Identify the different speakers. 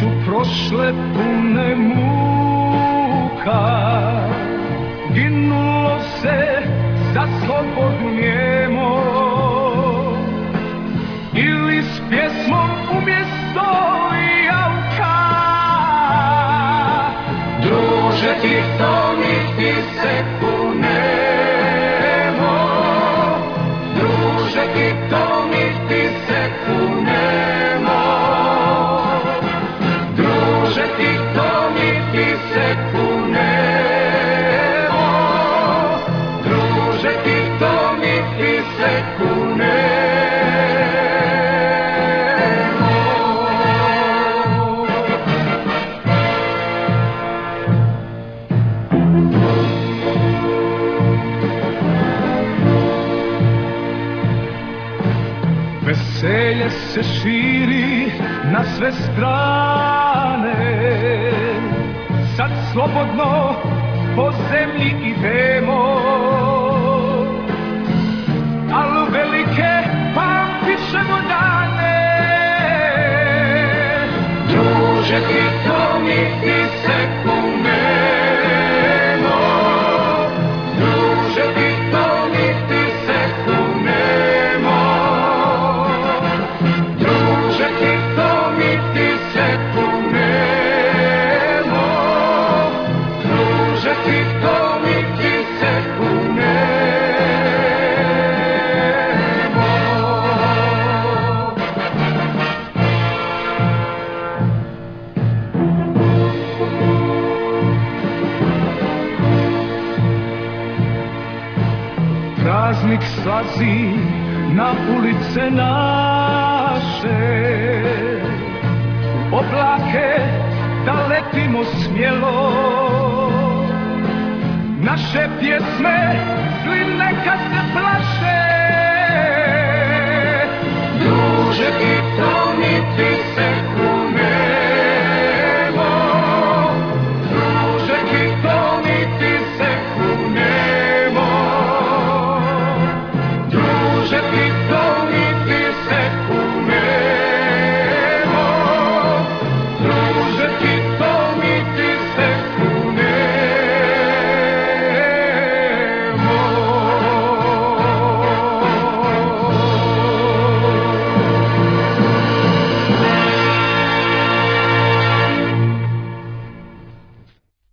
Speaker 1: prošle pune muka, ginulo se za slobodu njemo, ili s pjesmom umjesto jauka. Druže, ti to niti seku nemo, druže, ti to niti seku nemo, druže, ti to niti seku nemo, druže, ti to niti seku nemo. Veselje se širi na sve strane, sad slobodno po zemlji idemo, al velike pamtit ćemo dane. Druže, ti to niti seku nemo, druže, ti to niti seku nemo, druže, ti to niti seku nemo, druže, ti to niti seku nemo. Praznik slazi na ulice naše, u oblake da letimo smjelo, naše pjesme zli neka se plaše. Druže, ti to niti seku